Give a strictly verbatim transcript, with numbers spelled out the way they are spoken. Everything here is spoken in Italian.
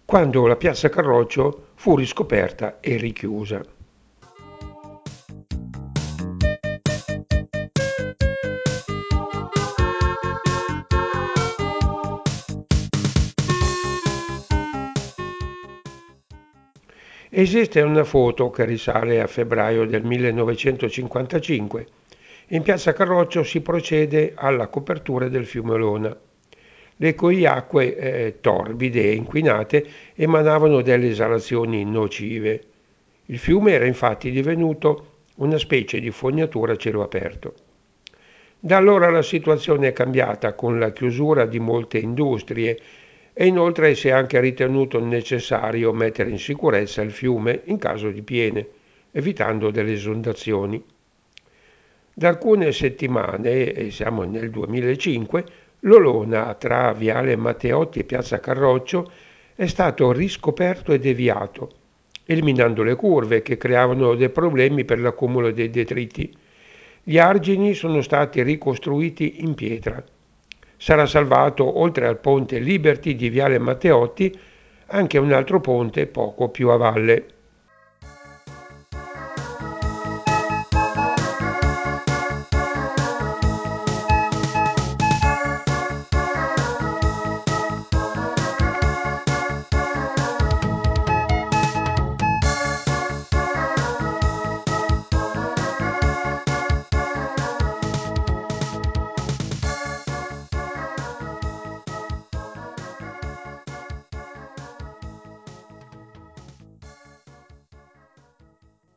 quando la piazza Carroccio fu riscoperta e richiusa. Esiste una foto che risale a febbraio del millenovecentocinquantacinque. In piazza Carroccio si procede alla copertura del fiume Olona. Le cui acque eh, torbide e inquinate emanavano delle esalazioni nocive. Il fiume era infatti divenuto una specie di fognatura a cielo aperto. Da allora la situazione è cambiata con la chiusura di molte industrie e inoltre si è anche ritenuto necessario mettere in sicurezza il fiume in caso di piene, evitando delle esondazioni. Da alcune settimane, e siamo nel duemilacinque, l'Olona tra Viale Matteotti e Piazza Carroccio è stato riscoperto e deviato, eliminando le curve che creavano dei problemi per l'accumulo dei detriti. Gli argini sono stati ricostruiti in pietra. Sarà salvato, oltre al ponte Liberty di Viale Matteotti, anche un altro ponte poco più a valle.